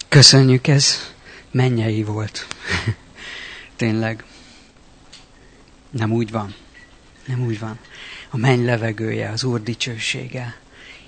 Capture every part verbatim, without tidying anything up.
Köszönjük, ez mennyei volt. Tényleg. Nem úgy van. Nem úgy van. A menny levegője, az Úr dicsősége.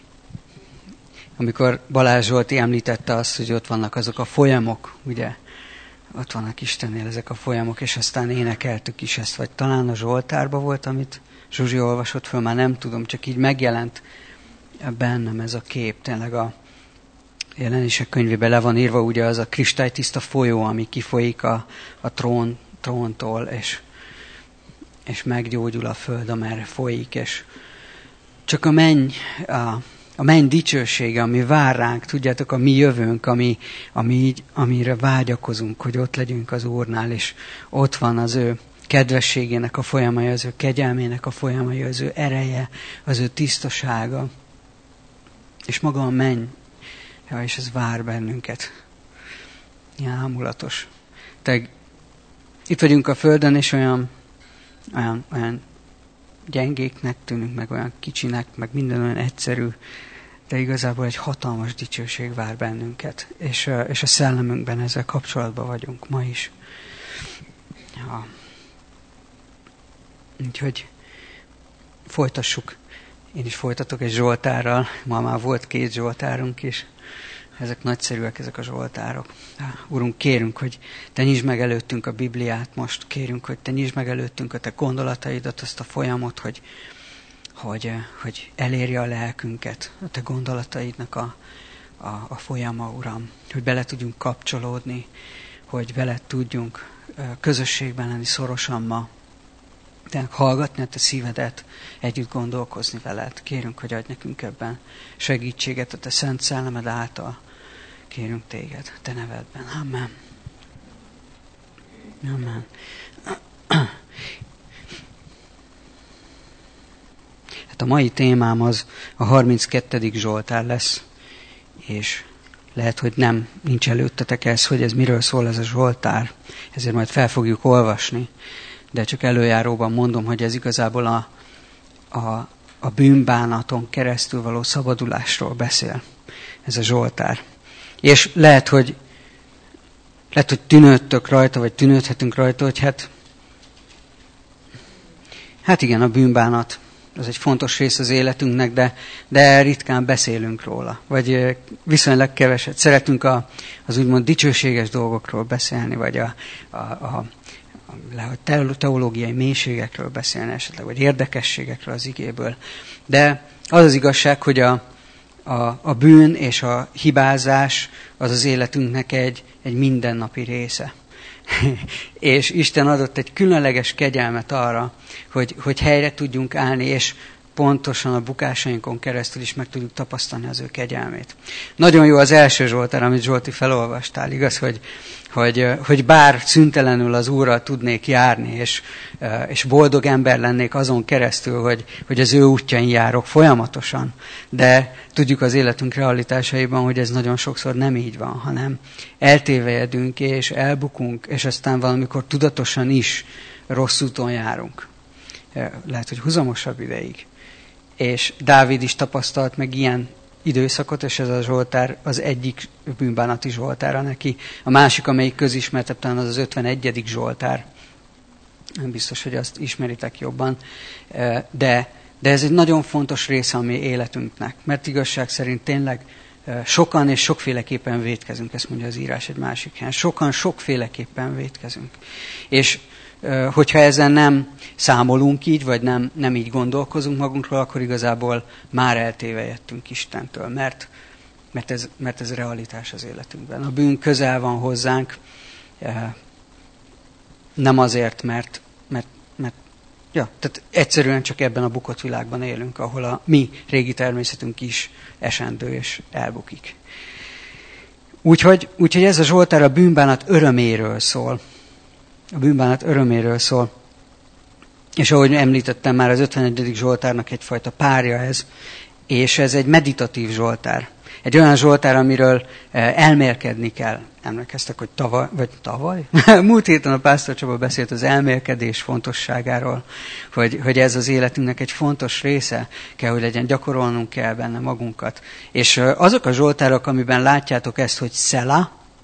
Amikor Balázs Zsolti említette azt, hogy ott vannak azok a folyamok, ugye? Ott vannak Istennél ezek a folyamok, és aztán énekeltük is ezt, vagy talán a Zsoltárban volt, amit Zsuzsi olvasott föl, már nem tudom, csak így megjelent bennem ez a kép. Tényleg a Jelenések könyvében le van írva ugye az a kristálytiszta folyó, ami kifolyik a, a trón, tróntól, és, és meggyógyul a föld, amerre folyik, és csak a menny, a, a menny dicsősége, ami vár ránk, tudjátok, a mi jövőnk, ami, ami így, amire vágyakozunk, hogy ott legyünk az Úrnál, és ott van az ő kedvességének a folyamai, az ő kegyelmének a folyamai, az ő ereje, az ő tisztasága, és maga a menny. Ja, és ez vár bennünket. Ilyen ámulatos. Tehát itt vagyunk a Földön, és olyan, olyan, olyan gyengéknek tűnünk, meg olyan kicsinek, meg minden olyan egyszerű, de igazából egy hatalmas dicsőség vár bennünket. És, és a szellemünkben ezzel kapcsolatban vagyunk ma is. Ja. Úgyhogy folytassuk. Én is folytatok egy Zsoltárral. Ma már volt két Zsoltárunk is. Ezek nagyszerűek, ezek a zsoltárok. Urunk, kérünk, hogy Te nyisd meg előttünk a Bibliát most. Kérünk, hogy Te nyisd meg előttünk a Te gondolataidat, azt a folyamot, hogy, hogy, hogy elérje a lelkünket, a Te gondolataidnak a, a, a folyama, Uram. Hogy bele tudjunk kapcsolódni, hogy veled tudjunk közösségben lenni szorosan ma. De hallgatni a Te szívedet, együtt gondolkozni veled. Kérünk, hogy adj nekünk ebben segítséget a Te szent szellemed által. Kérünk Téged, Te nevedben. Amen. Amen. Hát a mai témám az a harminckettedik Zsoltár lesz, és lehet, hogy nem nincs előttetek ez, hogy ez miről szól ez a Zsoltár. Ezért majd fel fogjuk olvasni. De csak előjáróban mondom, hogy ez igazából a, a, a bűnbánaton keresztül való szabadulásról beszél. Ez a Zsoltár. És lehet, hogy lehet, hogy tűnődtök rajta, vagy tűnődhetünk rajta, hogy hát hát igen, a bűnbánat az egy fontos rész az életünknek, de, de ritkán beszélünk róla. Vagy viszonylag keveset. Szeretünk a, az úgymond dicsőséges dolgokról beszélni, vagy a, a, a teológiai mélységekről beszélni esetleg, vagy érdekességekről az igéből. De az az igazság, hogy a, a, a bűn és a hibázás az az életünknek egy, egy mindennapi része. És Isten adott egy különleges kegyelmet arra, hogy, hogy helyre tudjunk állni, és pontosan a bukásainkon keresztül is meg tudjuk tapasztalni az ő kegyelmét. Nagyon jó az első Zsoltár, amit Zsolti felolvastál, igaz, hogy, hogy, hogy bár szüntelenül az Úrral tudnék járni, és, és boldog ember lennék azon keresztül, hogy, hogy az ő útjain járok folyamatosan, de tudjuk az életünk realitásaiban, hogy ez nagyon sokszor nem így van, hanem eltévejedünk és elbukunk, és aztán valamikor tudatosan is rossz úton járunk. Lehet, hogy húzamosabb ideig. És Dávid is tapasztalt meg ilyen időszakot, és ez a Zsoltár az egyik bűnbánati Zsoltára neki. A másik, amelyik közismertebb, talán az az ötvenegyedik Zsoltár. Nem biztos, hogy azt ismeritek jobban. De, de ez egy nagyon fontos része a mi életünknek, mert igazság szerint tényleg sokan és sokféleképpen vétkezünk, ezt mondja az írás egy másik helyen. Sokan sokféleképpen vétkezünk. És hogyha ezen nem számolunk így, vagy nem, nem így gondolkozunk magunkról, akkor igazából már eltévejedtünk Istentől, mert, mert, ez, mert ez realitás az életünkben. A bűn közel van hozzánk, nem azért, mert, mert, mert ja, tehát egyszerűen csak ebben a bukott világban élünk, ahol a mi régi természetünk is esendő és elbukik. Úgyhogy, úgyhogy ez a Zsoltár a bűnbánat öröméről szól. A bűnbánat öröméről szól. És ahogy említettem már, az ötvenegyedik Zsoltárnak egyfajta párja ez, és ez egy meditatív Zsoltár. Egy olyan Zsoltár, amiről elmélkedni kell. Emlékeztek, hogy tavaly, vagy tavaly? Múlt héten a Pásztor Csaba beszélt az elmélkedés fontosságáról, hogy, hogy ez az életünknek egy fontos része kell, hogy legyen, gyakorolnunk kell benne magunkat. És azok a Zsoltárok, amiben látjátok ezt, hogy Szela,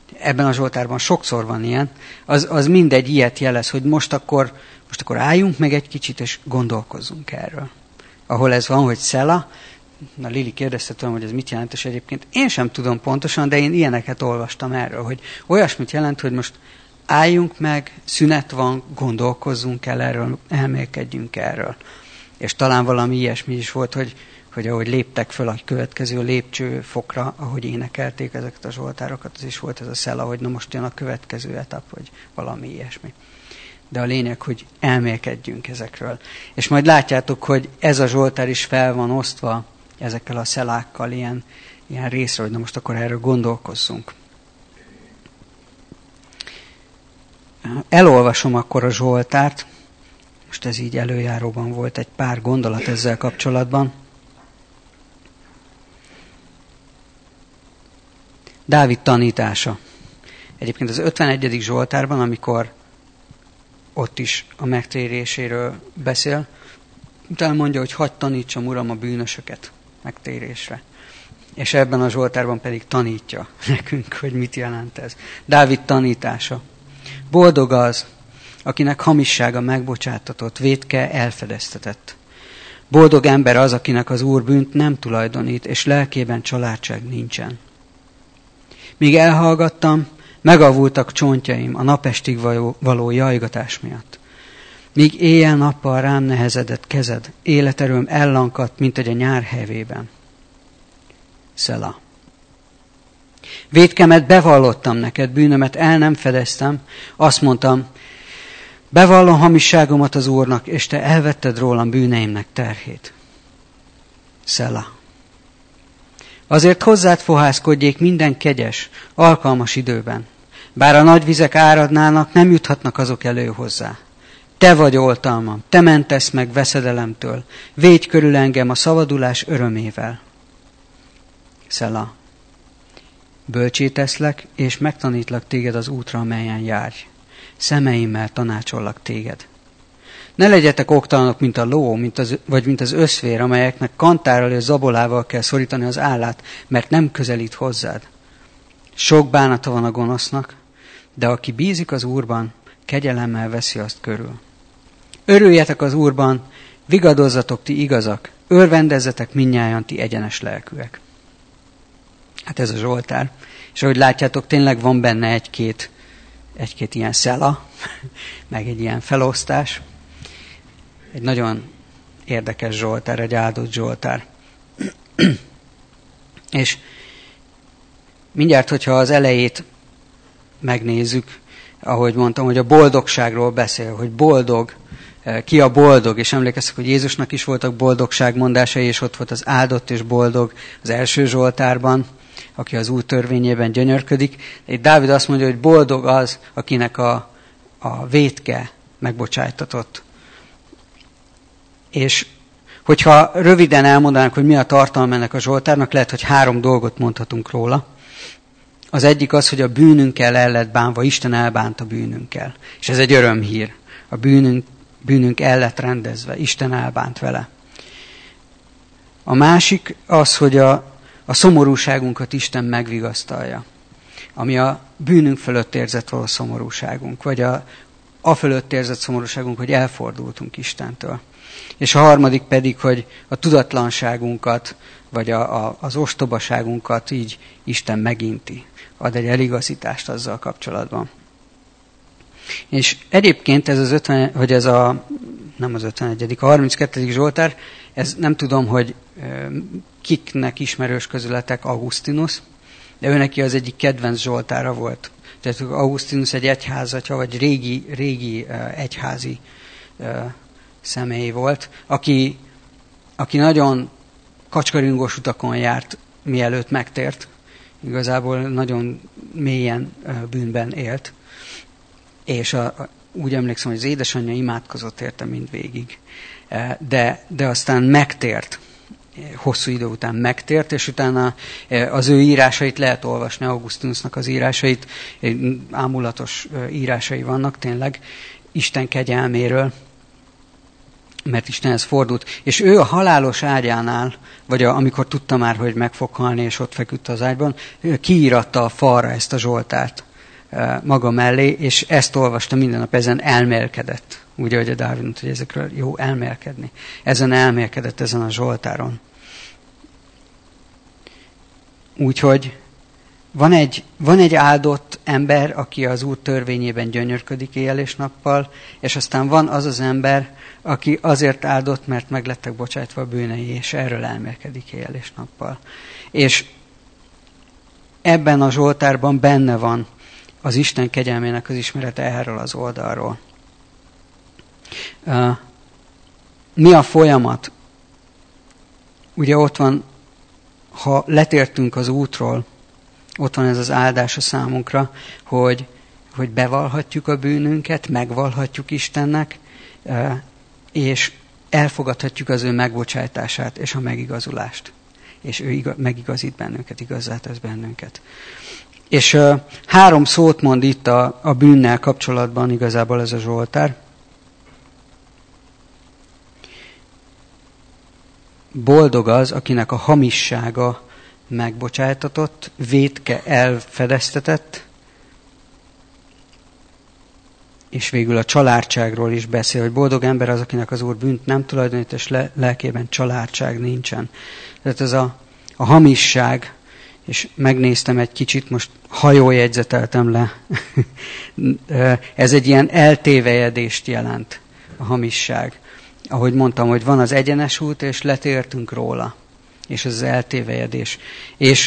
ebben a Zsoltárban sokszor van ilyen, az, az mindegy ilyet jelez, hogy most akkor, most akkor álljunk meg egy kicsit, és gondolkozzunk erről. Ahol ez van, hogy Szela, na Lili kérdezte tőlem, hogy ez mit jelent, és egyébként én sem tudom pontosan, de én ilyeneket olvastam erről, hogy olyasmit jelent, hogy most álljunk meg, szünet van, gondolkozzunk el erről, elmélkedjünk erről. És talán valami ilyesmi is volt, hogy, hogy ahogy léptek föl a következő lépcsőfokra, ahogy énekelték ezeket a zsoltárokat, az is volt ez a Szela, hogy na most jön a következő etap, vagy valami ilyesmi. De a lényeg, hogy elmélkedjünk ezekről. És majd látjátok, hogy ez a zsoltár is fel van osztva ezekkel a szelákkal, ilyen, ilyen részre, hogy na most akkor erről gondolkozzunk. Elolvasom akkor a zsoltárt. Most ez így előjáróban volt egy pár gondolat ezzel kapcsolatban. Dávid tanítása. Egyébként az ötvenegyedik zsoltárban, amikor ott is a megtéréséről beszél, utána mondja, hogy hadd tanítsam, Uram, a bűnösöket megtérésre. És ebben a zsoltárban pedig tanítja nekünk, hogy mit jelent ez. Dávid tanítása. Boldog az, akinek hamissága megbocsátatott, vétke elfedeztetett. Boldog ember az, akinek az Úr bűnt nem tulajdonít, és lelkében családság nincsen. Míg elhallgattam, megavultak csontjaim a napestig való, való jajgatás miatt. Míg éjjel-nappal rám nehezedett kezed, életerőm ellankadt, mint egy a nyár hevében. Szela. Vétkemet bevallottam neked, bűnömet el nem fedeztem, azt mondtam, bevallom hamisságomat az Úrnak, és te elvetted rólam bűneimnek terhét. Szela. Azért hozzád fohászkodjék minden kegyes, alkalmas időben. Bár a nagy vizek áradnának, nem juthatnak azok elő hozzá. Te vagy oltalmam, te mentesz meg veszedelemtől, védj körül engem a szabadulás örömével. Szela. Bölcsé teszlek, és megtanítlak téged az útra, amelyen járj. Szemeimmel tanácsollak téged. Ne legyetek oktalanok, mint a ló, mint az, vagy mint az összvér, amelyeknek kantárral és zabolával kell szorítani az állát, mert nem közelít hozzád. Sok bánata van a gonosznak, de aki bízik az Úrban, kegyelemmel veszi azt körül. Örüljetek az Úrban, vigadozzatok ti igazak, örvendezzetek mindnyájan ti egyenes lelkűek. Hát ez a zsoltár. És ahogy látjátok, tényleg van benne egy-két, egy-két ilyen szela, meg egy ilyen felosztás. Egy nagyon érdekes zsoltár, egy áldott zsoltár. És mindjárt, hogyha az elejét megnézzük, ahogy mondtam, hogy a boldogságról beszél, hogy boldog, ki a boldog, és emlékeztek, hogy Jézusnak is voltak boldogságmondásai, és ott volt az áldott és boldog az első zsoltárban, aki az új törvényében gyönyörködik. Itt Dávid azt mondja, hogy boldog az, akinek a, a vétke megbocsájtatott. És hogyha röviden elmondanánk, hogy mi a tartalma ennek a zsoltárnak, lehet, hogy három dolgot mondhatunk róla. Az egyik az, hogy a bűnünkkel el lett bánva, Isten elbánt a bűnünkkel. És ez egy örömhír. A bűnünk, bűnünk el lett rendezve, Isten elbánt vele. A másik az, hogy a, a szomorúságunkat Isten megvigasztalja. Ami a bűnünk fölött érzett való szomorúságunk, vagy a, a fölött érzett szomorúságunk, hogy elfordultunk Istentől. És a harmadik pedig, hogy a tudatlanságunkat, vagy a, a, az ostobaságunkat így Isten meginti. Ad egy eligazítást azzal kapcsolatban. És egyébként ez az ötven, hogy ez a, nem az ötvenegyedik, a harminckettedik zsoltár, ez nem tudom, hogy kiknek ismerős közületek Augustinus, de ő neki az egyik kedvenc zsoltára volt. Tehát Augustinus egy egyházatja, vagy régi, régi egyházi személy volt, aki, aki nagyon kacskaringós utakon járt, mielőtt megtért. Igazából nagyon mélyen bűnben élt. És a, a, úgy emlékszem, hogy az édesanyja imádkozott érte mindvégig. De, de aztán megtért. Hosszú idő után megtért, és utána az ő írásait lehet olvasni, Augustinusnak az írásait, ámulatos írásai vannak tényleg, Isten kegyelméről. mert Istenhez fordult. És ő a halálos ágyánál, vagy a, amikor tudta már, hogy meg fog halni, és ott feküdt az ágyban, kiíratta a falra ezt a Zsoltárt maga mellé, és ezt olvasta minden nap, ezen elmélkedett. Úgy, ahogy a Dávid mondta, hogy ezekről jó elmélkedni. Ezen elmélkedett, ezen a Zsoltáron. Úgyhogy van egy, van egy áldott ember, aki az Úr törvényében gyönyörködik éjjel és nappal, és aztán van az az ember, aki azért áldott, mert meglettek bocsátva a bűnei, és erről elmélkedik éjjel és nappal. És ebben a Zsoltárban benne van az Isten kegyelmének az ismerete erről az oldalról. Mi a folyamat? Ugye ott van, ha letértünk az útról, ott van ez az áldás a számunkra, hogy, hogy bevallhatjuk a bűnünket, megvallhatjuk Istennek, és elfogadhatjuk az ő megbocsátását és a megigazulást. És ő igaz, megigazít bennünket, igazzá tesz bennünket. És uh, három szót mond itt a, a bűnnel kapcsolatban igazából ez a Zsoltár. Boldog az, akinek a hamissága megbocsájtatott, vétke elfedeztetett, és végül a családságról is beszél, hogy boldog ember az, akinek az Úr bűnt nem tulajdonít, és le, lelkében családság nincsen. Tehát ez a, a hamisság, és megnéztem egy kicsit, most hajójegyzeteltem le, ez egy ilyen eltévejedést jelent, a hamisság. Ahogy mondtam, hogy van az egyenes út, és letértünk róla, és ez az eltévejedés. És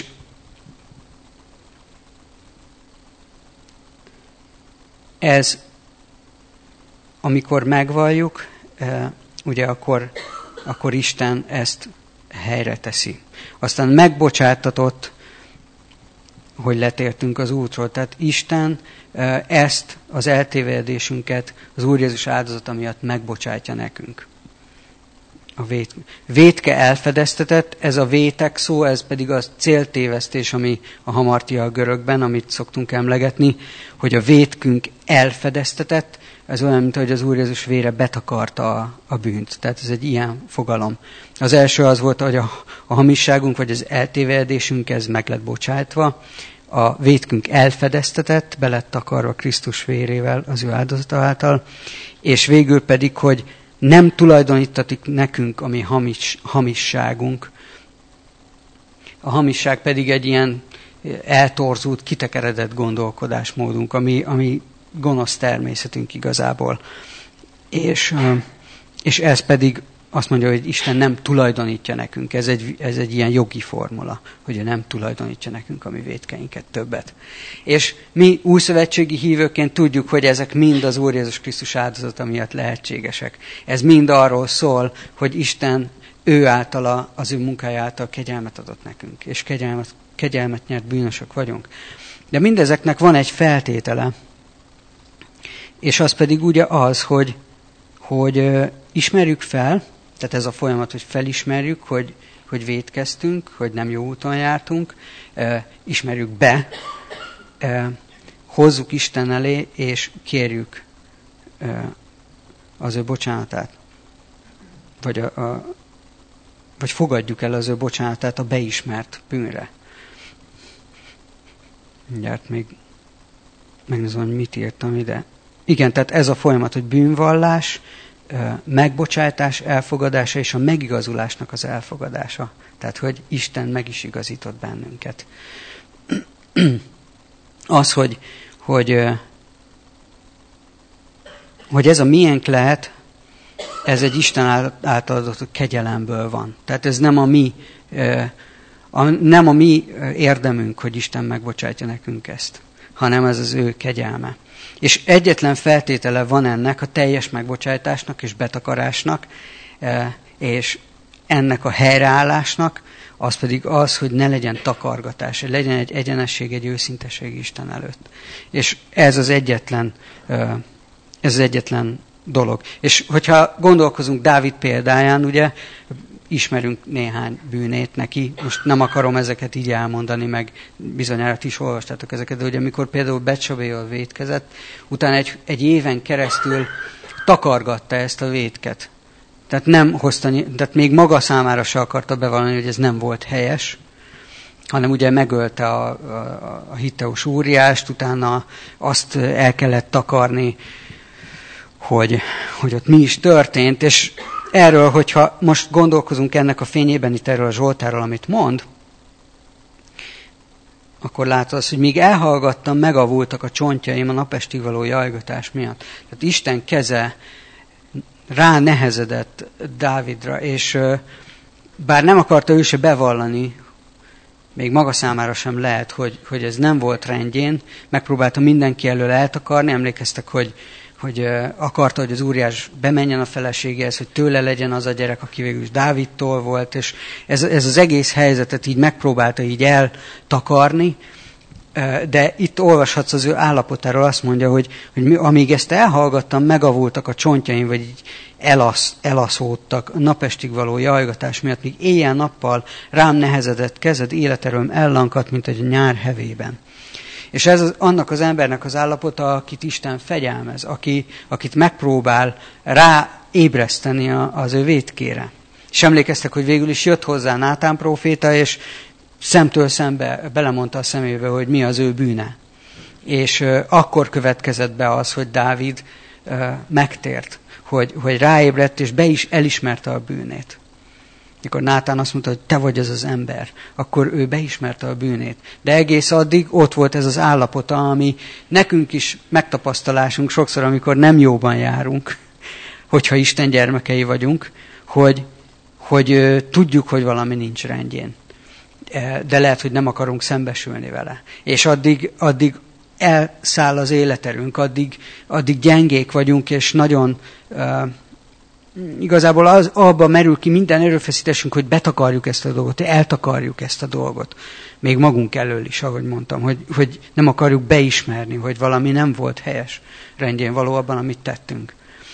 ez, amikor megvalljuk, ugye akkor, akkor Isten ezt helyre teszi. Aztán megbocsátatott, hogy letértünk az útról. Tehát Isten ezt az eltévedésünket az Úr Jézus áldozata miatt megbocsátja nekünk. A vét, vétke elfedeztetett, ez a vétek szó, ez pedig a céltévesztés, ami a hamartia a görögben, amit szoktunk emlegetni, hogy a vétkünk elfedeztetett, ez olyan, mint hogy az Úr Jézus vére betakarta a, a bűnt. Tehát ez egy ilyen fogalom. Az első az volt, hogy a, a hamisságunk, vagy az eltévedésünk, ez meg lett bocsátva. A vétkünk elfedeztetett, be lett takarva Krisztus vérével, az ő áldozata által. És végül pedig, hogy nem tulajdonítatik nekünk a mi hamis, hamisságunk. A hamisság pedig egy ilyen eltorzult, kitekeredett gondolkodásmódunk, ami, ami gonosz természetünk igazából. És, és ez pedig azt mondja, hogy Isten nem tulajdonítja nekünk. Ez egy, ez egy ilyen jogi formula, hogy ő nem tulajdonítja nekünk a mi vétkeinket többet. És mi újszövetségi hívőként tudjuk, hogy ezek mind az Úr Jézus Krisztus áldozata miatt lehetségesek. Ez mind arról szól, hogy Isten ő általa, az ő munkája által kegyelmet adott nekünk, és kegyelmet, kegyelmet nyert bűnösök vagyunk. De mindezeknek van egy feltétele, és az pedig ugye az, hogy, hogy ismerjük fel, tehát ez a folyamat, hogy felismerjük, hogy, hogy vétkeztünk, hogy nem jó úton jártunk, ismerjük be, hozzuk Isten elé, és kérjük az ő bocsánatát. Vagy, a, a, vagy fogadjuk el az ő bocsánatát a beismert bűnre. Mindjárt még megnézem, hogy mit írtam ide. Igen, tehát ez a folyamat, hogy bűnvallás, megbocsátás, elfogadása és a megigazulásnak az elfogadása. Tehát, hogy Isten meg is igazított bennünket. Az, hogy, hogy, hogy ez a miénk lehet, ez egy Isten által adott kegyelemből van. Tehát ez nem a mi, nem a mi érdemünk, hogy Isten megbocsátja nekünk ezt, hanem ez az ő kegyelme. És egyetlen feltétele van ennek a teljes megbocsátásnak és betakarásnak, és ennek a helyreállásnak, az pedig az, hogy ne legyen takargatás, hogy legyen egy egyenesség, egy őszinteség Isten előtt. És ez az egyetlen, ez az egyetlen dolog. És hogyha gondolkozunk Dávid példáján, ugye, ismerünk néhány bűnét neki, most nem akarom ezeket így elmondani, meg bizonyára ti is olvastátok ezeket, de ugye amikor például Betsabéval vétkezett, utána egy, egy éven keresztül takargatta ezt a vétket. Tehát nem hozta, tehát még maga számára se akarta bevallani, hogy ez nem volt helyes, hanem ugye megölte a, a, a Hitteus Úriást, utána azt el kellett takarni, hogy, hogy ott mi is történt, és erről, hogyha most gondolkozunk ennek a fényében itt erről a Zsoltárról, amit mond, akkor látod azt, hogy míg elhallgattam, megavultak a csontjaim a napestig való jajgatás miatt. Tehát Isten keze rá nehezedett Dávidra, és bár nem akarta ő se bevallani, még maga számára sem lehet, hogy, hogy ez nem volt rendjén, megpróbálta mindenki elől eltakarni, emlékeztek, hogy, hogy akarta, hogy az Úriás bemenjen a feleségéhez, hogy tőle legyen az a gyerek, aki végül is Dávidtól volt, és ez, ez az egész helyzetet így megpróbálta így eltakarni, de itt olvashatsz az ő állapotáról, azt mondja, hogy, hogy amíg ezt elhallgattam, megavultak a csontjaim, vagy így elasz, elaszódtak a napestig való jajgatás miatt, míg éjjel-nappal rám nehezedett kezed, életerőm ellankadt, mint egy nyár hevében. És ez az, annak az embernek az állapota, akit Isten fegyelmez, aki, akit megpróbál ráébreszteni a, az ő vétkére. És emlékeztek, hogy végül is jött hozzá Nátán próféta, és szemtől szembe belemondta a szemébe, hogy mi az ő bűne. És uh, akkor következett be az, hogy Dávid uh, megtért, hogy, hogy ráébredt, és be is elismerte a bűnét. Mikor Nátán azt mondta, hogy te vagy ez az ember, akkor ő beismerte a bűnét. De egész addig ott volt ez az állapota, ami nekünk is megtapasztalásunk sokszor, amikor nem jóban járunk, hogyha Isten gyermekei vagyunk, hogy, hogy uh, tudjuk, hogy valami nincs rendjén. De lehet, hogy nem akarunk szembesülni vele. És addig, addig elszáll az életerőnk, addig, addig gyengék vagyunk, és nagyon uh, igazából az, abba merül ki minden erőfeszítésünk, hogy betakarjuk ezt a dolgot, eltakarjuk ezt a dolgot. Még magunk elől is, ahogy mondtam, hogy, hogy nem akarjuk beismerni, hogy valami nem volt helyes, rendjén való abban, amit tettünk.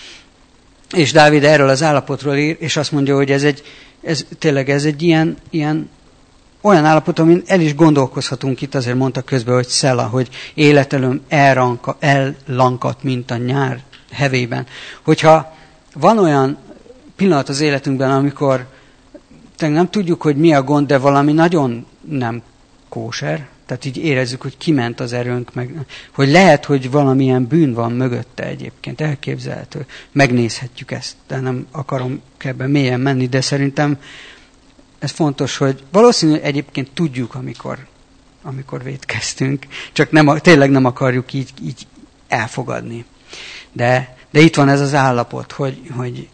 És Dávid erről az állapotról ír, és azt mondja, hogy ez egy, ez, tényleg ez egy ilyen, ilyen olyan állapot, amin el is gondolkozhatunk itt, azért mondta közben, hogy Szela, hogy életelőm elranka, ellankadt, mint a nyár hevében. Hogyha van olyan pillanat az életünkben, amikor nem tudjuk, hogy mi a gond, de valami nagyon nem kóser, tehát így érezzük, hogy kiment az erőnk, meg, hogy lehet, hogy valamilyen bűn van mögötte egyébként, elképzelhető. Megnézhetjük ezt, de nem akarom ebben mélyen menni, de szerintem ez fontos, hogy valószínűleg egyébként tudjuk, amikor, amikor vétkeztünk, csak nem, tényleg nem akarjuk így, így elfogadni. De, de itt van ez az állapot, hogy, hogy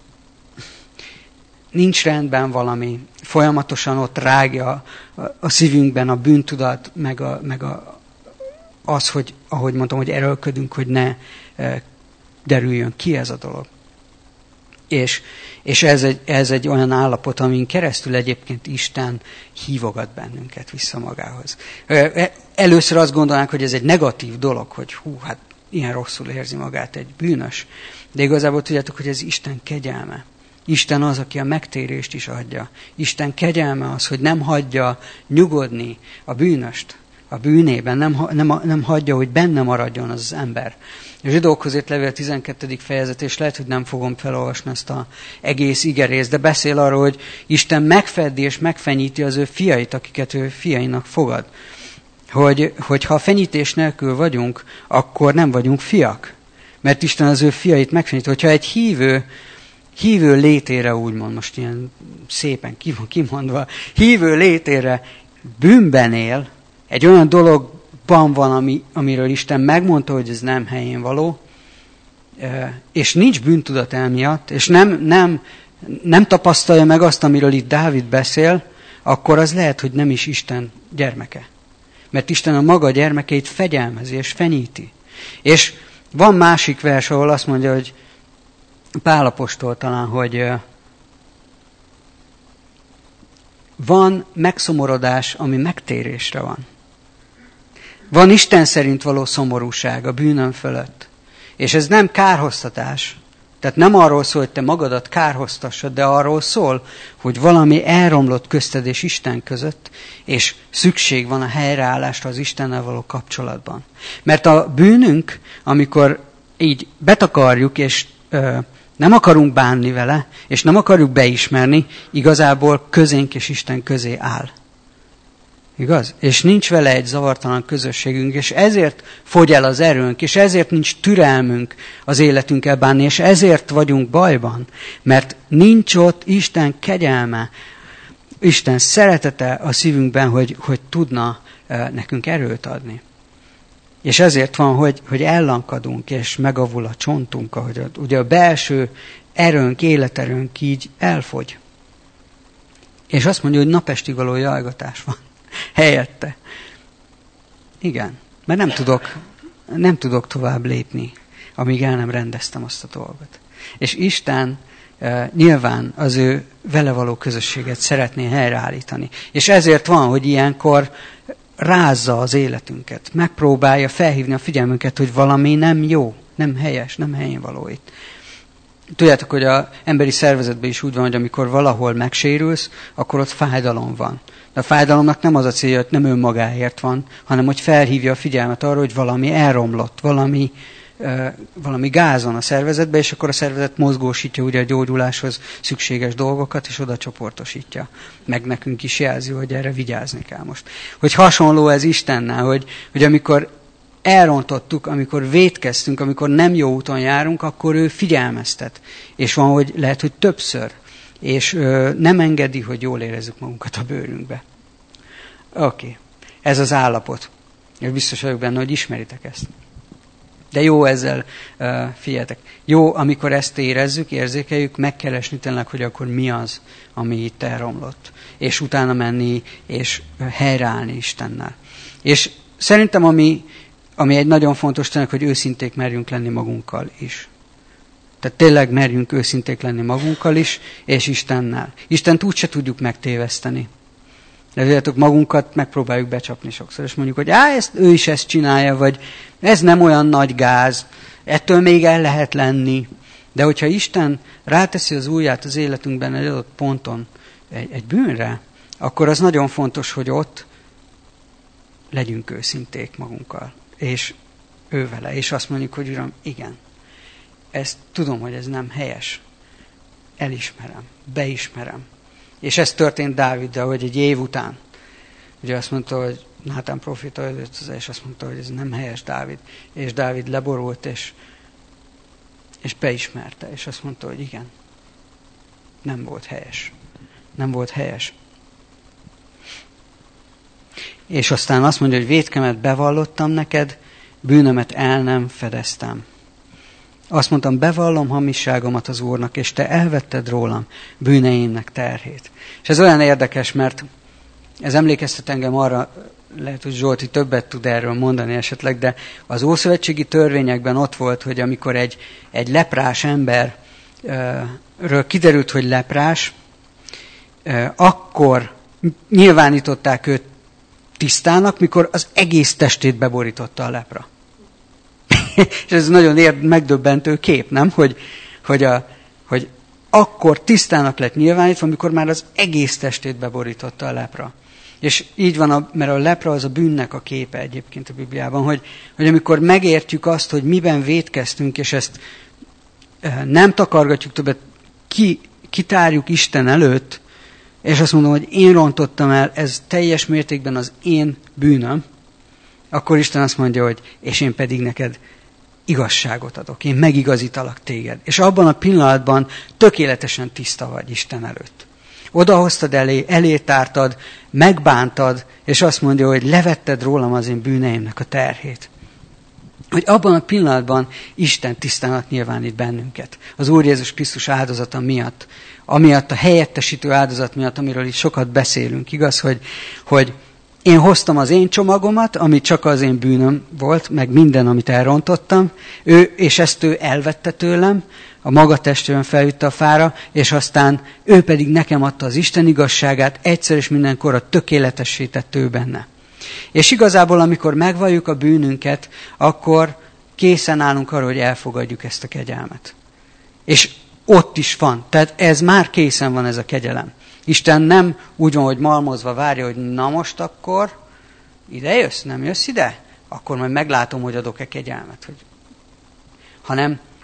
nincs rendben valami, folyamatosan ott rágja a, a szívünkben a bűntudat, meg, a, meg a, az, hogy ahogy mondtam, hogy erőlködünk, hogy ne e, derüljön ki ez a dolog. És, és ez, egy, ez egy olyan állapot, amin keresztül egyébként Isten hívogat bennünket vissza magához. Először azt gondolnánk, hogy ez egy negatív dolog, hogy hú, hát ilyen rosszul érzi magát egy bűnös. De igazából tudjátok, hogy ez Isten kegyelme. Isten az, aki a megtérést is adja. Isten kegyelme az, hogy nem hagyja nyugodni a bűnöst a bűnében, nem, nem, nem hagyja, hogy benne maradjon az, az ember. A Zsidókhoz írt levél tizenkettedik fejezet, és lehet, hogy nem fogom felolvasni ezt az egész igerészt, de beszél arról, hogy Isten megfeddi és megfenyíti az ő fiait, akiket ő fiainak fogad. Hogy, hogy ha fenyítés nélkül vagyunk, akkor nem vagyunk fiak. Mert Isten az ő fiait megfenyít. Hogyha egy hívő, hívő létére, úgymond most ilyen szépen kimondva, hívő létére bűnben él, egy olyan dologban van, ami, amiről Isten megmondta, hogy ez nem helyén való, és nincs bűntudat emiatt, és nem, nem, nem tapasztalja meg azt, amiről itt Dávid beszél, akkor az lehet, hogy nem is Isten gyermeke. Mert Isten a maga gyermekeit fegyelmezi és fenyíti. És van másik vers, ahol azt mondja, hogy Pál apostol talán, hogy van megszomorodás, ami megtérésre van. Van Isten szerint való szomorúság a bűnön fölött. És ez nem kárhoztatás. Tehát nem arról szól, hogy te magadat kárhoztassad, de arról szól, hogy valami elromlott közted és Isten között, és szükség van a helyreállásra az Istennel való kapcsolatban. Mert a bűnünk, amikor így betakarjuk, és ö, Nem akarunk bánni vele, és nem akarjuk beismerni, igazából közénk és Isten közé áll. Igaz? És nincs vele egy zavartalan közösségünk, és ezért fogy el az erőnk, és ezért nincs türelmünk az életünkkel bánni, és ezért vagyunk bajban, mert nincs ott Isten kegyelme, Isten szeretete a szívünkben, hogy, hogy tudna nekünk erőt adni. És ezért van, hogy, hogy ellankadunk, és megavul a csontunk, ahogy a, ugye a belső erőnk, életerőnk így elfogy. És azt mondja, hogy napestig való jajgatás van helyette. Igen, mert nem tudok, nem tudok tovább lépni, amíg el nem rendeztem azt a dolgot. És Isten e, nyilván az ő vele való közösséget szeretné helyreállítani. És ezért van, hogy ilyenkor rázza az életünket, megpróbálja felhívni a figyelmünket, hogy valami nem jó, nem helyes, nem helyén való itt. Tudjátok, hogy az emberi szervezetben is úgy van, hogy amikor valahol megsérülsz, akkor ott fájdalom van. De a fájdalomnak nem az a célja, hogy nem önmagáért van, hanem hogy felhívja a figyelmet arra, hogy valami elromlott, valami, uh, valami gázon a szervezetbe, és akkor a szervezet mozgósítja ugye a gyógyuláshoz szükséges dolgokat, és oda csoportosítja. Meg nekünk is jelzi, hogy erre vigyázni kell most. Hogy hasonló ez Istennel, hogy, hogy amikor elrontottuk, amikor vétkeztünk, amikor nem jó úton járunk, akkor ő figyelmeztet. És van, hogy lehet, hogy többször. És ö, nem engedi, hogy jól érezzük magunkat a bőrünkbe. Oké, okay. Ez az állapot. Én biztos vagyok benne, hogy ismeritek ezt. De jó ezzel, uh, figyeljetek, jó, amikor ezt érezzük, érzékeljük, megkeresni tényleg, hogy akkor mi az, ami itt elromlott. És utána menni, és helyreállni Istennel. És szerintem, ami, ami egy nagyon fontos tényleg, hogy őszinték merjünk lenni magunkkal is. Tehát tényleg merjünk őszinték lenni magunkkal is, és Istennel. Istent úgyse tudjuk megtéveszteni. De tudjátok, magunkat megpróbáljuk becsapni sokszor, és mondjuk, hogy á, ezt, ő is ezt csinálja, vagy ez nem olyan nagy gáz, ettől még el lehet lenni. De hogyha Isten ráteszi az ujját az életünkben egy adott ponton egy, egy bűnre, akkor az nagyon fontos, hogy ott legyünk őszinték magunkkal, és ő vele, és azt mondjuk, hogy Uram, igen, ezt tudom, hogy ez nem helyes. Elismerem, beismerem. És ez történt Dáviddal, hogy egy év után, ugye azt mondta, hogy Nátán proféta előtt, és azt mondta, hogy ez nem helyes, Dávid. És Dávid leborult, és, és beismerte, és azt mondta, hogy igen, nem volt helyes. Nem volt helyes. És aztán azt mondja, hogy vétkemet bevallottam neked, bűnömet el nem fedeztem. Azt mondtam, bevallom hamisságomat az Úrnak, és te elvetted rólam bűneimnek terhét. És ez olyan érdekes, mert ez emlékeztet engem arra, lehet, hogy Zsolti többet tud erről mondani esetleg, de az ószövetségi törvényekben ott volt, hogy amikor egy, egy leprás emberről kiderült, hogy leprás, akkor nyilvánították őt tisztának, mikor az egész testét beborította a lepra. És ez nagyon érd, megdöbbentő kép, nem? Hogy, hogy, a, hogy akkor tisztának lett nyilvánítva, amikor már az egész testét beborította a lepra. És így van, a, mert a lepra az a bűnnek a képe egyébként a Bibliában, hogy, hogy amikor megértjük azt, hogy miben vétkeztünk, és ezt e, nem takargatjuk többet, ki, kitárjuk Isten előtt, és azt mondom, hogy én rontottam el, ez teljes mértékben az én bűnöm, akkor Isten azt mondja, hogy és én pedig neked igazságot adok, én megigazítalak téged. És abban a pillanatban tökéletesen tiszta vagy Isten előtt. Odahoztad elé, elétártad, megbántad, és azt mondja, hogy levetted rólam az én bűneimnek a terhét. Hogy abban a pillanatban Isten tisztának nyilvánít bennünket. Az Úr Jézus Krisztus áldozata miatt, amiatt a helyettesítő áldozat miatt, amiről itt sokat beszélünk. Igaz, hogy, hogy én hoztam az én csomagomat, ami csak az én bűnöm volt, meg minden, amit elrontottam, ő, és ezt ő elvette tőlem, a maga testében felvitte a fára, és aztán ő pedig nekem adta az Isten igazságát, egyszer és mindenkorra tökéletessé tett ő benne. És igazából, amikor megvalljuk a bűnünket, akkor készen állunk arra, hogy elfogadjuk ezt a kegyelmet. És ott is van. Tehát ez már készen van, ez a kegyelem. Isten nem úgy van, hogy malmozva várja, hogy na most akkor ide jössz, nem jössz ide? Akkor majd meglátom, hogy adok-e kegyelmet. Hogy... Hanem,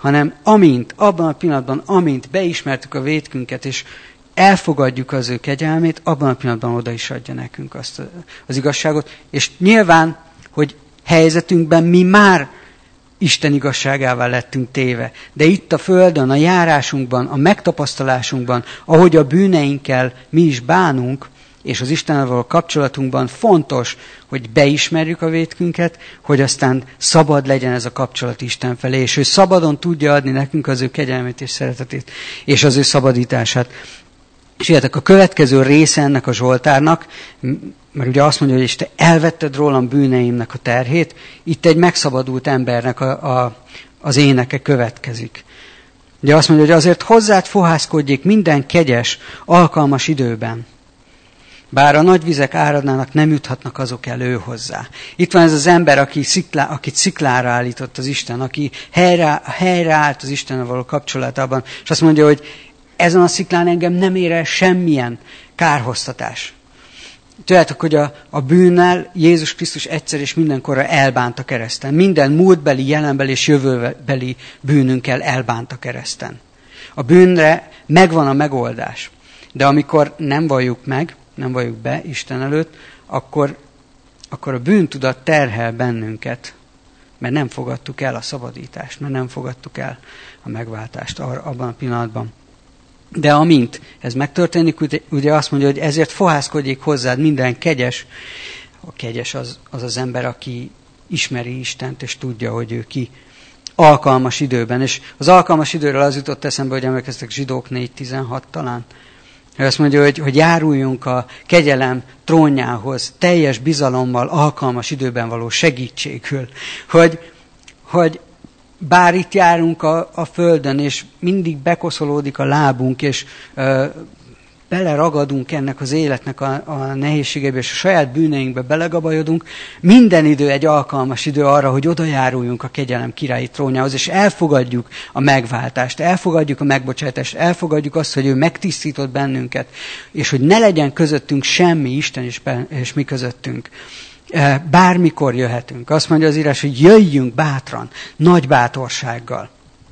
hanem amint, abban a pillanatban, amint beismertük a vétkünket, és elfogadjuk az ő kegyelmét, abban a pillanatban oda is adja nekünk azt az igazságot. És nyilván, hogy helyzetünkben mi már Isten igazságává lettünk téve. De itt a földön, a járásunkban, a megtapasztalásunkban, ahogy a bűneinkkel mi is bánunk, és az Istennel való kapcsolatunkban fontos, hogy beismerjük a vétkünket, hogy aztán szabad legyen ez a kapcsolat Isten felé, és ő szabadon tudja adni nekünk az ő kegyelmét és szeretetét, és az ő szabadítását. És értek, a következő része ennek a Zsoltárnak, mert ugye azt mondja, hogy és te elvetted rólam bűneimnek a terhét, itt egy megszabadult embernek a, a, az éneke következik. Ugye azt mondja, hogy azért hozzád fohászkodjék minden kegyes, alkalmas időben. Bár a nagy vizek áradnának, nem juthatnak azok elő hozzá. Itt van ez az ember, aki sziklá, akit sziklára állított az Isten, aki helyre, helyreállt az Istennel való kapcsolatában, és azt mondja, hogy ezen a sziklán engem nem ér el semmilyen kárhoztatás. Tudjátok, hogy a, a bűnnel Jézus Krisztus egyszer és mindenkorra elbánt a kereszten. Minden múltbeli, jelenbeli és jövőbeli bűnünkkel elbánt a kereszten. A bűnre megvan a megoldás. De amikor nem valljuk meg, nem valljuk be Isten előtt, akkor, akkor a bűntudat terhel bennünket, mert nem fogadtuk el a szabadítást, mert nem fogadtuk el a megváltást abban a pillanatban. De amint ez megtörténik, ugye azt mondja, hogy ezért fohászkodjék hozzád minden kegyes. A kegyes az, az az ember, aki ismeri Istent, és tudja, hogy ő ki alkalmas időben. És az alkalmas időről az jutott eszembe, hogy emlékeztek Zsidók négy tizenhat talán. Ő azt mondja, hogy, hogy járuljunk a kegyelem trónjához teljes bizalommal, alkalmas időben való segítségül. Hogy, hogy bár itt járunk a, a földön, és mindig bekoszolódik a lábunk, és ö, beleragadunk ennek az életnek a, a nehézségeibe, és a saját bűneinkbe belegabajodunk, minden idő egy alkalmas idő arra, hogy oda járuljunk a kegyelem királyi trónjához, és elfogadjuk a megváltást, elfogadjuk a megbocsátást, elfogadjuk azt, hogy ő megtisztított bennünket, és hogy ne legyen közöttünk semmi, Isten és, és mi közöttünk. Bármikor jöhetünk. Azt mondja az írás, hogy jöjjünk bátran, nagy bátorsággal.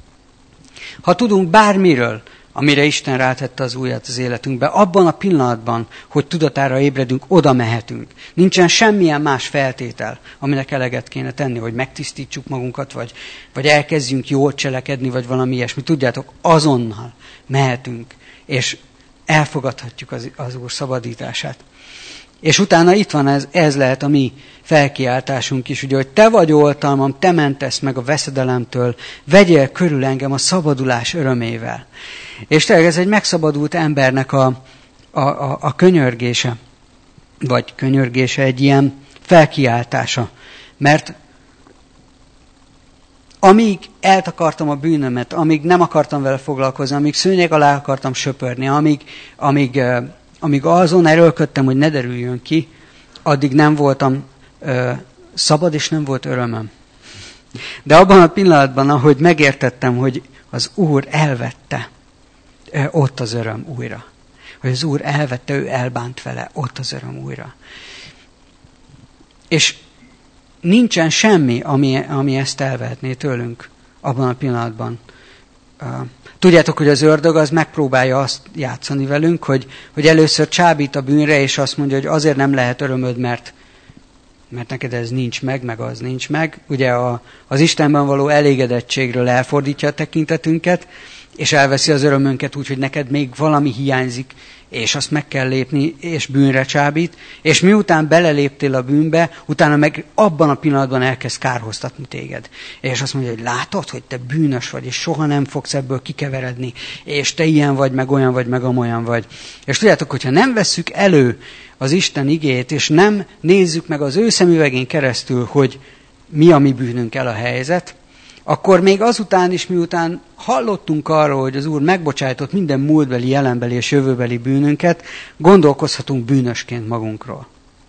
Ha tudunk bármiről, amire Isten rátette az ujját az életünkbe, abban a pillanatban, hogy tudatára ébredünk, oda mehetünk. Nincsen semmilyen más feltétel, aminek eleget kéne tenni, hogy megtisztítsuk magunkat, vagy, vagy elkezdjünk jól cselekedni, vagy valami ilyesmi. Tudjátok, azonnal mehetünk, és elfogadhatjuk az, az Úr szabadítását. És utána itt van ez, ez lehet a mi felkiáltásunk is, ugye, hogy te vagy oltalmam, te mentesz meg a veszedelemtől, vegyél körül engem a szabadulás örömével. És tényleg ez egy megszabadult embernek a, a, a, a könyörgése, vagy könyörgése, egy ilyen felkiáltása. Mert amíg eltakartam a bűnömet, amíg nem akartam vele foglalkozni, amíg szőnyeg alá akartam söpörni, amíg... amíg Amíg azon erőlködtem, hogy ne derüljön ki, addig nem voltam ö, szabad, és nem volt örömöm. De abban a pillanatban, ahogy megértettem, hogy az Úr elvette, ö, ott az öröm újra. Hogy az Úr elvette, ő elbánt vele, ott az öröm újra. És nincsen semmi, ami, ami ezt elvehetné tőlünk abban a pillanatban. Tudjátok, hogy az ördög az megpróbálja azt játszani velünk, hogy, hogy először csábít a bűnre, és azt mondja, hogy azért nem lehet örömöd, mert, mert neked ez nincs meg, meg az nincs meg. Ugye a, az Istenben való elégedettségről elfordítja a tekintetünket, és elveszi az örömünket úgy, hogy neked még valami hiányzik, és azt meg kell lépni, és bűnre csábít, és miután beleléptél a bűnbe, utána meg abban a pillanatban elkezd kárhoztatni téged. És azt mondja, hogy látod, hogy te bűnös vagy, és soha nem fogsz ebből kikeveredni, és te ilyen vagy, meg olyan vagy, meg amolyan vagy. És tudjátok, hogyha nem vesszük elő az Isten igét, és nem nézzük meg az ő szemüvegén keresztül, hogy mi a mi bűnünkkel a helyzet, akkor még azután is, miután hallottunk arról, hogy az Úr megbocsájtott minden múltbeli, jelenbeli és jövőbeli bűnünket, gondolkozhatunk bűnösként magunkról.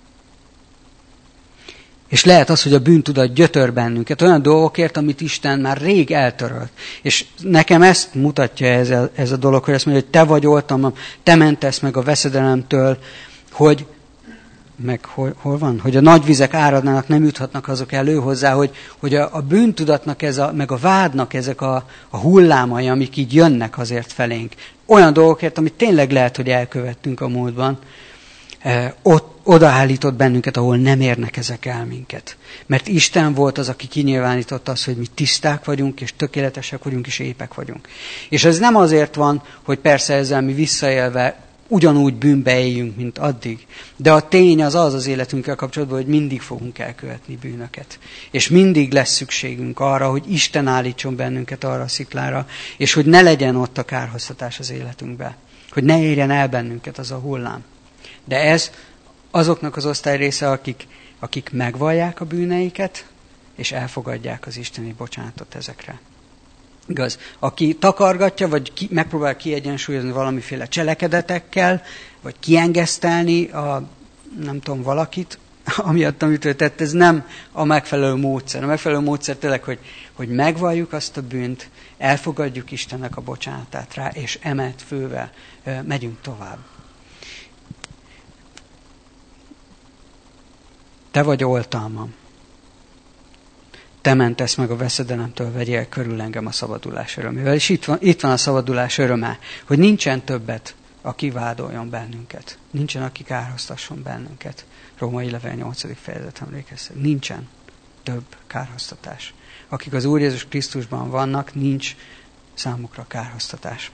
És lehet az, hogy a bűntudat gyötör bennünket olyan dolgokért, amit Isten már rég eltörölt. És nekem ezt mutatja ez a, ez a dolog, hogy azt mondja, hogy te vagy oltalmam, te mentesz meg a veszedelemtől, hogy meg hol, hol van? Hogy a nagy vizek áradnának, nem juthatnak azok elő hozzá, hogy, hogy a, a bűntudatnak, ez a, meg a vádnak ezek a, a hullámai, amik így jönnek azért felénk. Olyan dolgokért, amit tényleg lehet, hogy elkövettünk a múltban, eh, ott odaállított bennünket, ahol nem érnek ezek el minket. Mert Isten volt az, aki kinyilvánította azt, hogy mi tiszták vagyunk, és tökéletesek vagyunk, és épek vagyunk. És ez nem azért van, hogy persze ezzel mi visszaélve ugyanúgy bűnbe éljünk, mint addig. De a tény az az az életünkkel kapcsolatban, hogy mindig fogunk elkövetni bűnöket. És mindig lesz szükségünk arra, hogy Isten állítson bennünket arra a sziklára, és hogy ne legyen ott a kárhoztatás az életünkben. Hogy ne érjen el bennünket az a hullám. De ez azoknak az osztály része, akik, akik megvallják a bűneiket, és elfogadják az isteni bocsánatot ezekre. Igaz, aki takargatja, vagy ki, megpróbál kiegyensúlyozni valamiféle cselekedetekkel, vagy kiengesztelni a, nem tudom, valakit, amiatt, amit ő tett, ez nem a megfelelő módszer. A megfelelő módszer tényleg, hogy, hogy megvalljuk azt a bűnt, elfogadjuk Istennek a bocsánatát rá, és emelt fővel megyünk tovább. Te vagy oltalmam. Te mentesz meg a veszedelemtől, vegyél körül engem a szabadulás örömével. És itt van, itt van a szabadulás öröme, hogy nincsen többet, aki vádoljon bennünket. Nincsen, aki kárhoztasson bennünket. Római levél nyolcadik fejezet emlékeztek. Nincsen több kárhoztatás. Akik az Úr Jézus Krisztusban vannak, nincs számukra kárhoztatás.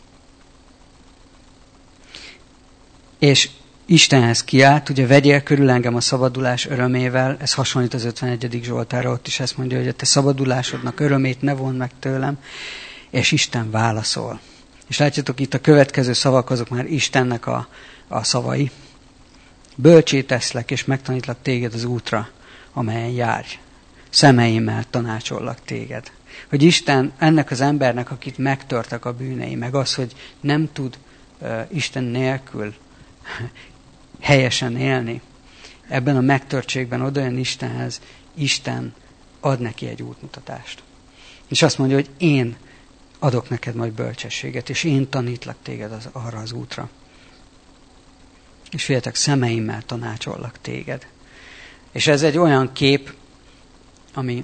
És Istenhez kiált, ugye vegyél körül engem a szabadulás örömével, ez hasonlít az ötvenegyedik Zsoltárra, ott is ezt mondja, hogy a te szabadulásodnak örömét ne vond meg tőlem, és Isten válaszol. És látjátok, itt a következő szavak, azok már Istennek a, a szavai. Bölcsé teszlek, és megtanítlak téged az útra, amelyen járj. Szemeimmel tanácsollak téged. Hogy Isten ennek az embernek, akit megtörtek a bűnei, meg az, hogy nem tud uh, Isten nélkül helyesen élni. Ebben a megtörtségben odajön Istenhez, Isten ad neki egy útmutatást. És azt mondja, hogy én adok neked majd bölcsességet, és én tanítlak téged az, arra az útra. És figyeljetek, szemeimmel tanácsollak téged. És ez egy olyan kép, ami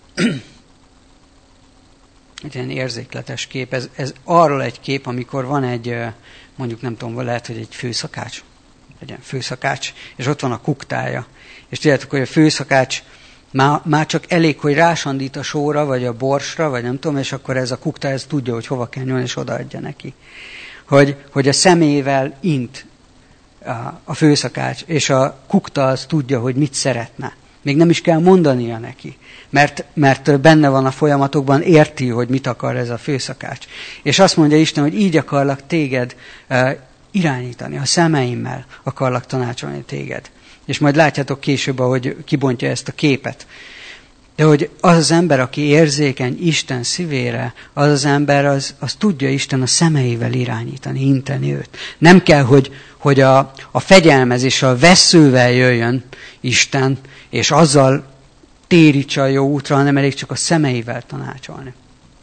egy ilyen érzékletes kép. Ez, ez arról egy kép, amikor van egy, mondjuk nem tudom, lehet, hogy egy főszakács, egy ilyen főszakács, és ott van a kuktája. És tudjátok, hogy a főszakács már, már csak elég, hogy rásandít a sóra, vagy a borsra, vagy nem tudom, és akkor ez a kuktája ez tudja, hogy hova kell nyúlni, és odaadja neki. Hogy, hogy a szemével int a, a főszakács, és a kukta az tudja, hogy mit szeretne. Még nem is kell mondania neki, mert, mert benne van a folyamatokban, érti, hogy mit akar ez a főszakács. És azt mondja Isten, hogy így akarlak téged uh, irányítani, a szemeimmel akarlak tanácsolni téged. És majd látjátok később, ahogy kibontja ezt a képet. De hogy az az ember, aki érzékeny Isten szívére, az az ember, az, az tudja Isten a szemeivel irányítani, inteni őt. Nem kell, hogy, hogy a, a fegyelmezés, a vesszővel jöjjön Isten, és azzal térítse a jó útra, hanem elég csak a szemeivel tanácsolni.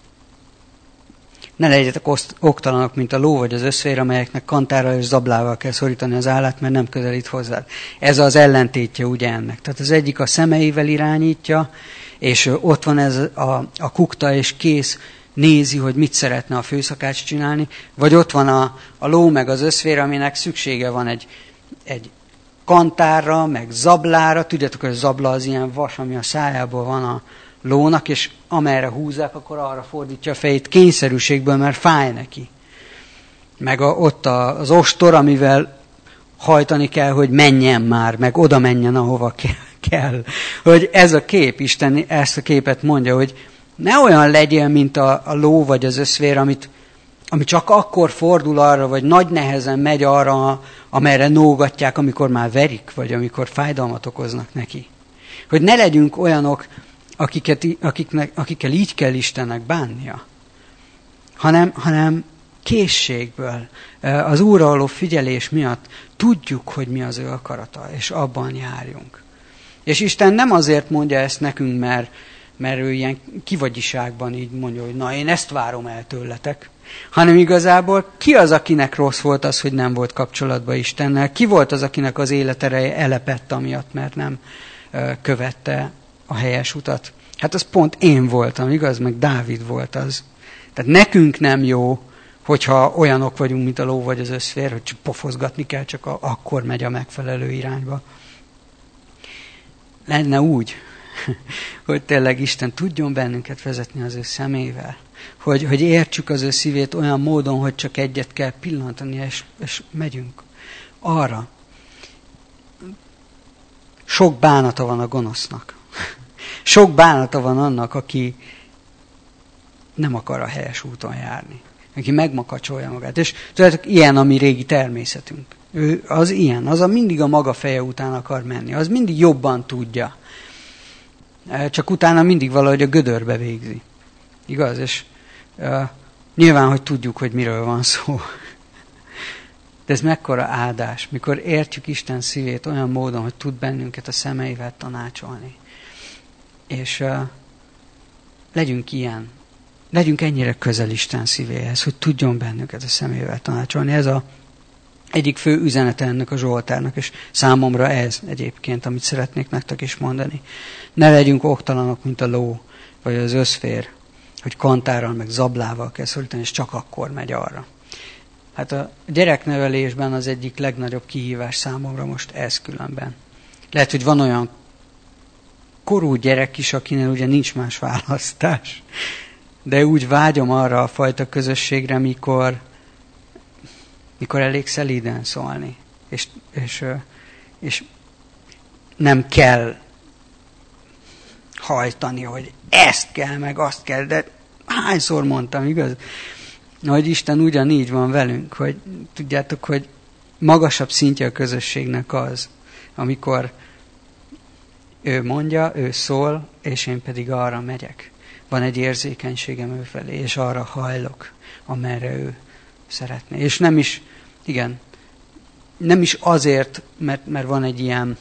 Ne legyetek oktalanok, mint a ló vagy az összvér, amelyeknek kantárral és zablával kell szorítani az állát, mert nem közelít hozzád. Ez az ellentétje ugye ennek. Tehát az egyik a szemeivel irányítja, és ott van ez a, a kukta, és kész, nézi, hogy mit szeretne a főszakács csinálni, vagy ott van a, a ló meg az összvér, aminek szüksége van egy, egy kantárra, meg zablára. Tudjátok, hogy a zabla az ilyen vas, ami a szájából van a lónak, és amerre húzzák, akkor arra fordítja a fejét kényszerűségből, mert fáj neki. Meg a, ott a, az ostor, amivel hajtani kell, hogy menjen már, meg oda menjen, ahova kell. Hogy ez a kép, Isten ezt a képet mondja, hogy ne olyan legyél, mint a, a ló vagy az összvér, amit, ami csak akkor fordul arra, vagy nagy nehezen megy arra, amerre nógatják, amikor már verik, vagy amikor fájdalmat okoznak neki. Hogy ne legyünk olyanok, akiket, akiknek, akikkel így kell Istennek bánnia, hanem, hanem készségből, az Úrra való figyelés miatt tudjuk, hogy mi az ő akarata, és abban járjunk. És Isten nem azért mondja ezt nekünk, mert, mert ő ilyen kivagyiságban így mondja, hogy na, én ezt várom el tőletek. Hanem igazából ki az, akinek rossz volt az, hogy nem volt kapcsolatban Istennel? Ki volt az, akinek az életereje elepett amiatt, mert nem ö, követte a helyes utat? Hát az pont én voltam, igaz? Meg Dávid volt az. Tehát nekünk nem jó, hogyha olyanok vagyunk, mint a ló vagy az összfér, hogy csak pofozgatni kell, csak a, akkor megy a megfelelő irányba. Lenne úgy, hogy tényleg Isten tudjon bennünket vezetni az ő szemével. Hogy, hogy értsük az ő szívét olyan módon, hogy csak egyet kell pillantani, és, és megyünk arra. Sok bánata van a gonosznak. Sok bánata van annak, aki nem akar a helyes úton járni. Aki megmakacsolja magát. És tudjátok, ilyen a mi régi természetünk. Ő az ilyen, az a mindig a maga feje után akar menni. Az mindig jobban tudja. Csak utána mindig valahogy a gödörbe végzi. Igaz? És uh, nyilván, hogy tudjuk, hogy miről van szó. De ez mekkora áldás, mikor értjük Isten szívét olyan módon, hogy tud bennünket a szemeivel tanácsolni. És uh, legyünk ilyen. Legyünk ennyire közel Isten szívéhez, hogy tudjon bennünket a szemével tanácsolni. Ez a egyik fő üzenete ennek a Zsoltárnak, és számomra ez egyébként, amit szeretnék nektek is mondani. Ne legyünk oktalanok, mint a ló, vagy az összfér, hogy kantárral, meg zablával kell szorítani, és csak akkor megy arra. Hát a gyereknevelésben az egyik legnagyobb kihívás számomra most ez különben. Lehet, hogy van olyan korú gyerek is, akinél ugye nincs más választás. De úgy vágyom arra a fajta közösségre, mikor, mikor elég szelíden szólni. És, és, és nem kell hajtani, hogy ezt kell, meg azt kell. De hányszor mondtam, igaz? Hogy Isten ugyanígy van velünk, hogy tudjátok, hogy magasabb szintje a közösségnek az, amikor ő mondja, ő szól, és én pedig arra megyek. Van egy érzékenységem ő felé, és arra hajlok, amerre ő szeretné. És nem is, igen, nem is azért, mert, mert van egy ilyen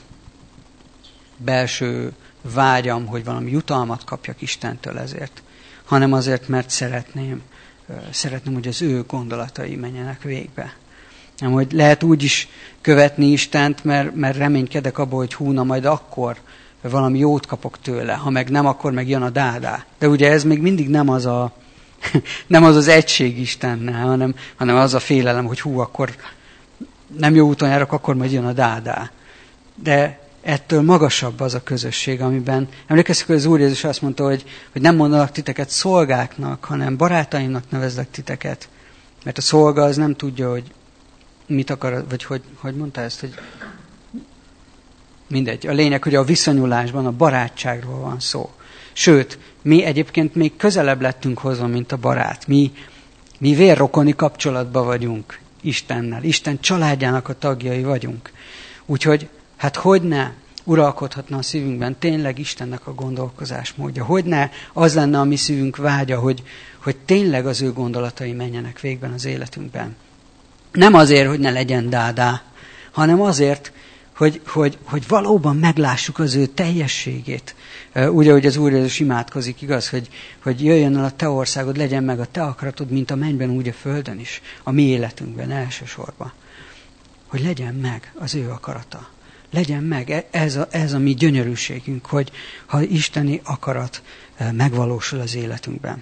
belső vágyam, hogy valami jutalmat kapjak Istentől ezért, hanem azért, mert szeretném, szeretném, hogy az ő gondolatai menjenek végbe. Nem, hogy lehet úgy is követni Istent, mert, mert reménykedek abban, hogy hú, na majd akkor valami jót kapok tőle, ha meg nem, akkor meg jön a dádá. De ugye ez még mindig nem az a, nem az, az egység Istennel, hanem, hanem az a félelem, hogy hú, akkor nem jó úton járok, akkor majd jön a dádá. De ettől magasabb az a közösség, amiben, emlékeztek, hogy az Úr Jézus azt mondta, hogy, hogy nem mondanak titeket szolgáknak, hanem barátaimnak nevezlek titeket. Mert a szolga az nem tudja, hogy mit akar, vagy hogy, hogy mondta ezt, hogy mindegy. A lényeg, hogy a viszonyulásban a barátságról van szó. Sőt, mi egyébként még közelebb lettünk hozva, mint a barát. Mi, mi vérrokoni kapcsolatban vagyunk Istennel. Isten családjának a tagjai vagyunk. Úgyhogy, hát hogyne uralkodhatna a szívünkben tényleg Istennek a gondolkozásmódja? Hogyne az lenne a mi szívünk vágya, hogy, hogy tényleg az ő gondolatai menjenek végben az életünkben? Nem azért, hogy ne legyen dádá, hanem azért, Hogy, hogy, hogy valóban meglássuk az ő teljességét. Úgy, ahogy az Úr Jézus imádkozik, igaz, hogy, hogy jöjjön el a te országod, legyen meg a te akaratod, mint a mennyben, úgy a földön is, a mi életünkben elsősorban. Hogy legyen meg az ő akarata. Legyen meg ez a, ez a mi gyönyörűségünk, hogy ha isteni akarat megvalósul az életünkben.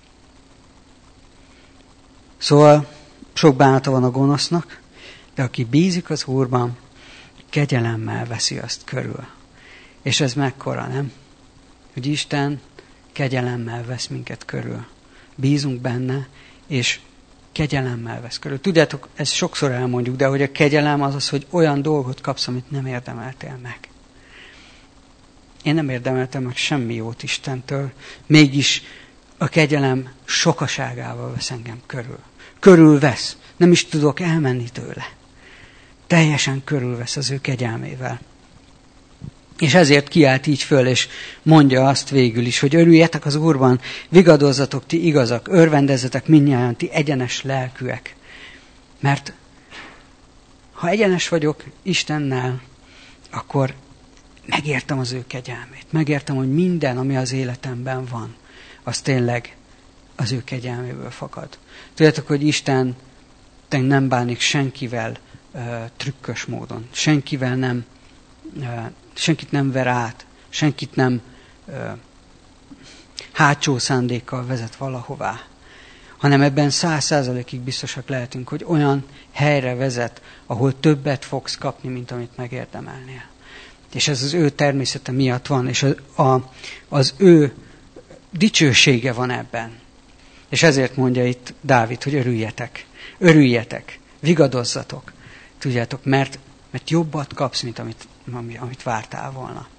Szóval sok bánata van a gonosznak, de aki bízik az Úrban, kegyelemmel veszi azt körül. És ez mekkora, nem? Hogy Isten kegyelemmel vesz minket körül. Bízunk benne, és kegyelemmel vesz körül. Tudjátok, ezt sokszor elmondjuk, de hogy a kegyelem az az, hogy olyan dolgot kapsz, amit nem érdemeltél meg. Én nem érdemeltem meg semmi jót Istentől, mégis a kegyelem sokaságával vesz engem körül. Körülvesz. Nem is tudok elmenni tőle. Teljesen körülvesz az ő kegyelmével. És ezért kiált így föl, és mondja azt végül is, hogy örüljetek az Úrban, vigadozzatok ti igazak, örvendezzetek mindnyájan ti egyenes lelkűek. Mert ha egyenes vagyok Istennel, akkor megértem az ő kegyelmét. Megértem, hogy minden, ami az életemben van, az tényleg az ő kegyelméből fakad. Tudjátok, hogy Isten nem bánik senkivel uh, trükkös módon. Senkivel nem, uh, senkit nem ver át, senkit nem uh, hátsó szándékkal vezet valahová. Hanem ebben száz százalékig biztosak lehetünk, hogy olyan helyre vezet, ahol többet fogsz kapni, mint amit megérdemelnél. És ez az ő természete miatt van, és a, a, az ő dicsősége van ebben. És ezért mondja itt Dávid, hogy örüljetek, örüljetek, vigadozzatok, tudjátok, mert, mert jobbat kapsz, mint amit, amit vártál volna.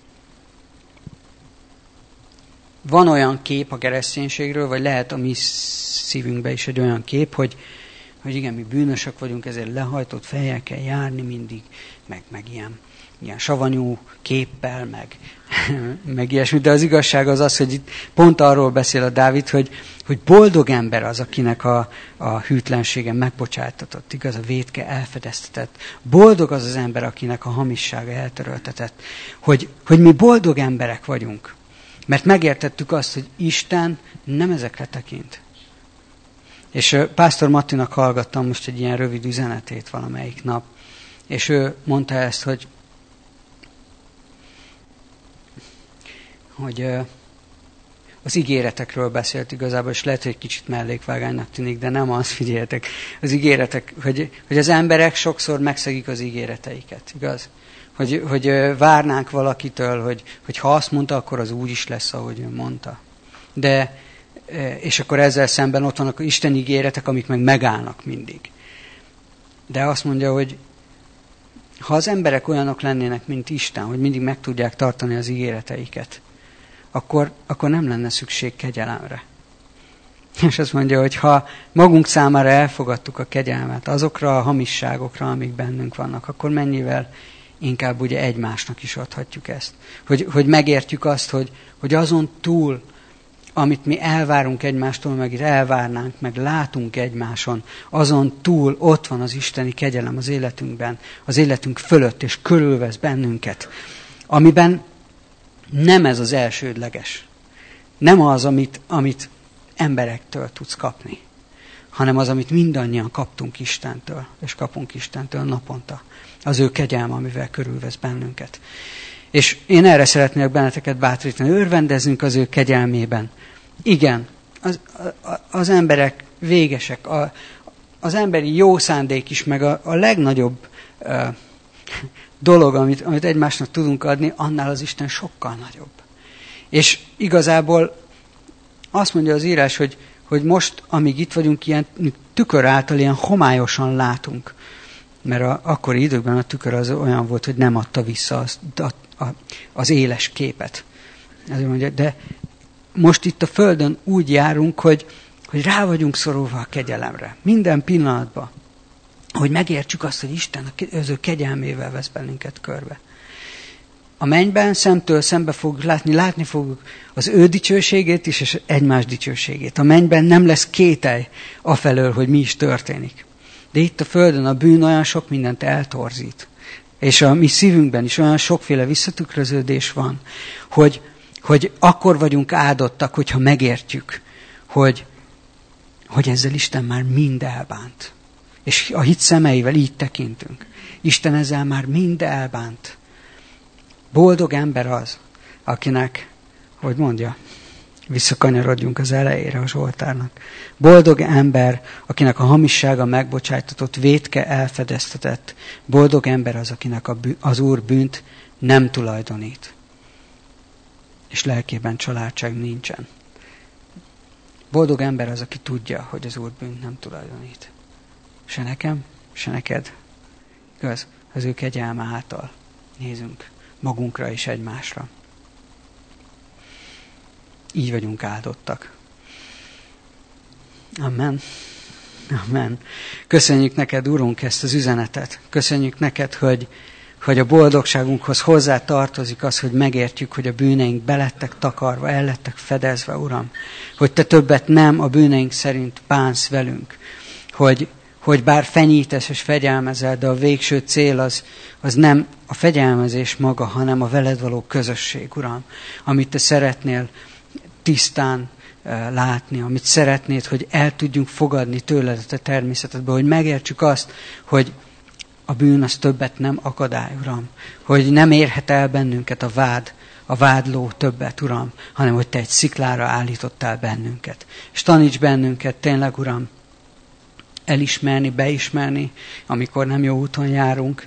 Van olyan kép a kereszténységről, vagy lehet a mi szívünkben is egy olyan kép, hogy, hogy igen, mi bűnösök vagyunk, ezért lehajtott fejjel kell járni mindig, meg, meg ilyen, ilyen savanyú képpel, meg, meg ilyesmi. De az igazság az az, hogy itt pont arról beszél a Dávid, hogy, hogy boldog ember az, akinek a, a hűtlensége megbocsátatott, igaz, a vétke elfedeztetett. Boldog az az ember, akinek a hamissága eltöröltetett. Hogy, hogy mi boldog emberek vagyunk. Mert megértettük azt, hogy Isten nem ezekre tekint. És uh, Pásztor Mattinak hallgattam most egy ilyen rövid üzenetét valamelyik nap, és ő mondta ezt, hogy, hogy uh, az ígéretekről beszélt igazából, és lehet, hogy egy kicsit mellékvágánynak tűnik, de nem az, figyeljetek. Az ígéretek, hogy, hogy az emberek sokszor megszegik az ígéreteiket, igaz? Hogy, hogy várnánk valakitől, hogy, hogy ha azt mondta, akkor az úgy is lesz, ahogy ő mondta. De, és akkor ezzel szemben ott vannak Isten ígéretek, amik meg megállnak mindig. De azt mondja, hogy ha az emberek olyanok lennének, mint Isten, hogy mindig meg tudják tartani az ígéreteiket, akkor, akkor nem lenne szükség kegyelemre. És azt mondja, hogy ha magunk számára elfogadtuk a kegyelmet azokra a hamisságokra, amik bennünk vannak, akkor mennyivel inkább ugye egymásnak is adhatjuk ezt. Hogy, hogy megértjük azt, hogy, hogy azon túl, amit mi elvárunk egymástól, meg itt elvárnánk, meg látunk egymáson, azon túl ott van az isteni kegyelem az életünkben, az életünk fölött, és körülvesz bennünket, amiben nem ez az elsődleges. Nem az, amit, amit emberektől tudsz kapni, hanem az, amit mindannyian kaptunk Istentől, és kapunk Istentől naponta. Az ő kegyelme, amivel körülvesz bennünket. És én erre szeretnék benneteket bátorítani, örvendezzünk az ő kegyelmében. Igen, az, az emberek végesek, a, az emberi jó szándék is, meg a, a legnagyobb uh, dolog, amit, amit egymásnak tudunk adni, annál az Isten sokkal nagyobb. És igazából azt mondja az írás, hogy, hogy most, amíg itt vagyunk, ilyen tükör által ilyen homályosan látunk. Mert a, akkori időkben a tükör az olyan volt, hogy nem adta vissza az, a, a, az éles képet. Ezért mondja, de most itt a Földön úgy járunk, hogy, hogy rá vagyunk szorulva a kegyelemre. Minden pillanatban. Hogy megértsük azt, hogy Isten az ő kegyelmével vesz bennünket körbe. A mennyben szemtől szembe fogjuk látni, látni fogjuk az ő dicsőségét is, és egymás dicsőségét. A mennyben nem lesz kételj afelől, hogy mi is történik. De itt a Földön a bűn olyan sok mindent eltorzít. És a mi szívünkben is olyan sokféle visszatükröződés van, hogy, hogy akkor vagyunk áldottak, hogyha megértjük, hogy, hogy ezzel Isten már mind elbánt. És a hit szemeivel így tekintünk. Isten ezzel már mind elbánt. Boldog ember az, akinek, hogy mondja, visszakanyarodjunk az elejére a Zsoltárnak. Boldog ember, akinek a hamissága megbocsájtatott, vétke elfedeztetett. Boldog ember az, akinek a bű, az Úr bűnt nem tulajdonít. És lelkében családság nincsen. Boldog ember az, aki tudja, hogy az Úr bűnt nem tulajdonít. Se nekem, se neked. Igaz? Az ő kegyelme által nézünk magunkra és egymásra. Így vagyunk áldottak. Amen. Amen. Köszönjük neked, Urunk, ezt az üzenetet. Köszönjük neked, hogy, hogy a boldogságunkhoz hozzá tartozik az, hogy megértjük, hogy a bűneink belettek takarva, el lettek fedezve, Uram. Hogy te többet nem a bűneink szerint bánsz velünk. Hogy, hogy bár fenyítesz és fegyelmezel, de a végső cél az, az nem a fegyelmezés maga, hanem a veled való közösség, Uram, amit te szeretnél tisztán látni, amit szeretnéd, hogy el tudjunk fogadni tőled a te természetedbe, hogy megértsük azt, hogy a bűn az többet nem akadály, Uram, hogy nem érhet el bennünket a vád, a vádló többet, Uram, hanem hogy te egy sziklára állítottál bennünket. És taníts bennünket tényleg, Uram, elismerni, beismerni, amikor nem jó úton járunk,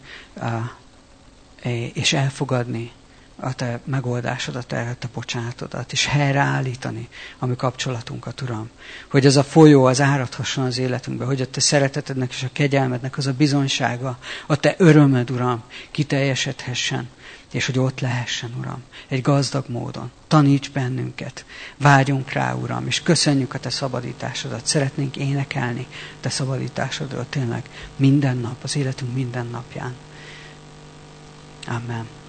és elfogadni a te megoldásodat, a te bocsánatodat, és helyreállítani a mi kapcsolatunkat, Uram. Hogy ez a folyó az áradhasson az életünkbe, hogy a te szeretetednek és a kegyelmednek az a bizonysága, a te örömöd, Uram, kiteljesedhessen, és hogy ott lehessen, Uram, egy gazdag módon. Taníts bennünket, vágyunk rá, Uram, és köszönjük a te szabadításodat. Szeretnénk énekelni te szabadításodról tényleg minden nap, az életünk minden napján. Amen.